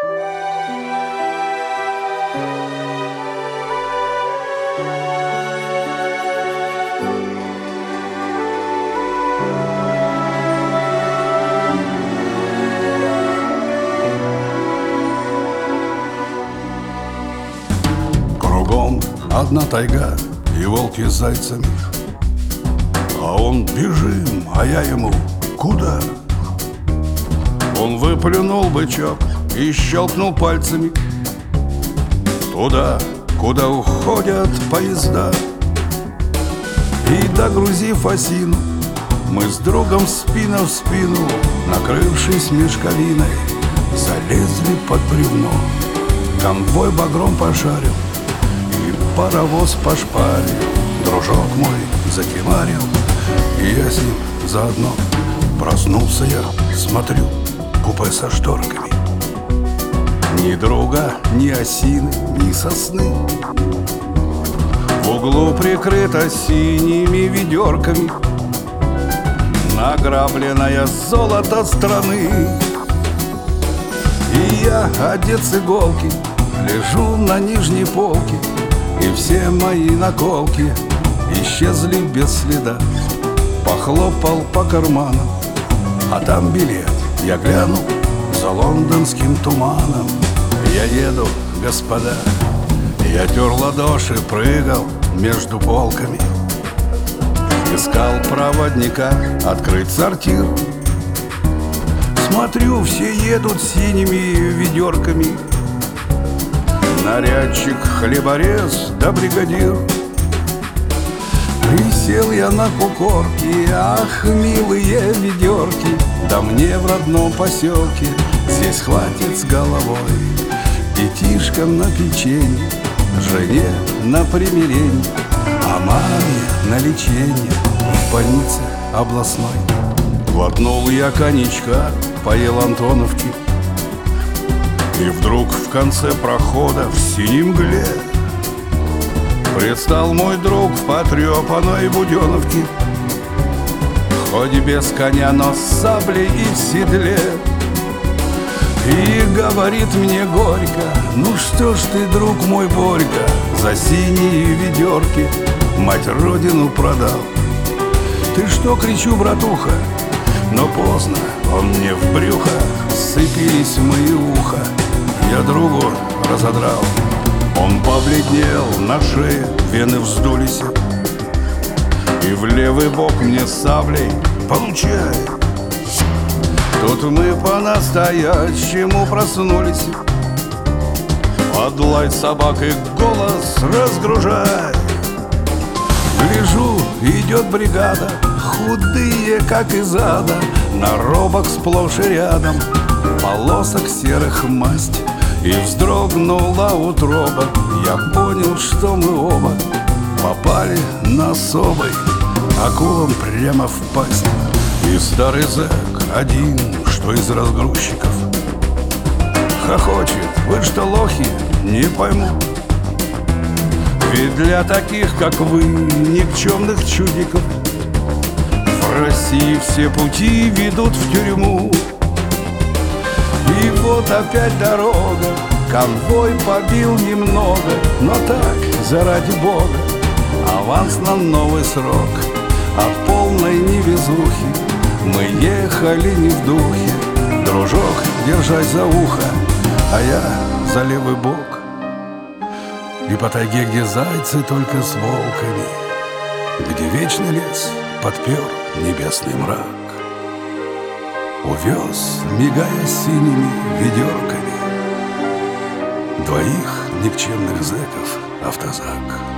Кругом одна тайга и волки с зайцами, а он: бежим, а я ему: куда? Он выплюнул бычок и щелкнул пальцами: туда, куда уходят поезда. И, догрузив осину, мы с другом спина в спину, накрывшись мешковиной, залезли под бревно. Конвой багром пошарил и паровоз пошпарил. Дружок мой закимарил, и я с ним заодно. Проснулся я, смотрю, купе со шторками. Ни друга, ни осины, ни сосны. В углу прикрыто синими ведерками награбленное золото страны. И я, одет с иголки, лежу на нижней полке, и все мои наколки исчезли без следа. Похлопал по карманам, а там билет. Я глянул за лондонским туманом. Я еду, господа. Я тер ладоши, прыгал между полками, искал проводника открыть сортир. Смотрю, все едут синими ведерками. Нарядчик, хлеборез да бригадир. Присел я на кукорке, ах, милые ведерки. Да мне в родном поселке здесь хватит с головой. Детишкам на печенье, жене на примиренье, а маме на леченье в больнице областной. Глотнул я коньячка, поел Антоновки, и вдруг в конце прохода в синей мгле предстал мой друг в потрепанной буденовке, хоть без коня, но с саблей и в седле. И говорит мне горько: ну что ж ты, друг мой Борька, за синие ведерки мать родину продал. Ты что, кричу, братуха, но поздно, он мне в брюхо, сцепились мои уха, я другу разодрал. Он побледнел, на шее вены вздулись, и в левый бок мне саблей: получай. Тут мы по-настоящему проснулись, под лай собак и голос разгружай. Гляжу, идет бригада, худые, как из ада, наробок сплошь и рядом, полосок серых масть. И вздрогнула утроба, я понял, что мы оба попали на особой акулам прямо в пасть. И старый зэк один, что из разгрузчиков, хохочет: вы что, лохи, не пойму. Ведь для таких, как вы, никчемных чудиков, в России все пути ведут в тюрьму. И вот опять дорога, конвой побил немного, но так, заради бога, аванс на новый срок. От полной невезухи мы ехали не в духе. Дружок, держась за ухо, а я за левый бок. И по тайге, где зайцы только с волками, где вечный лес подпер небесный мрак, увез, мигая синими ведерками, двоих никчемных зэков автозак.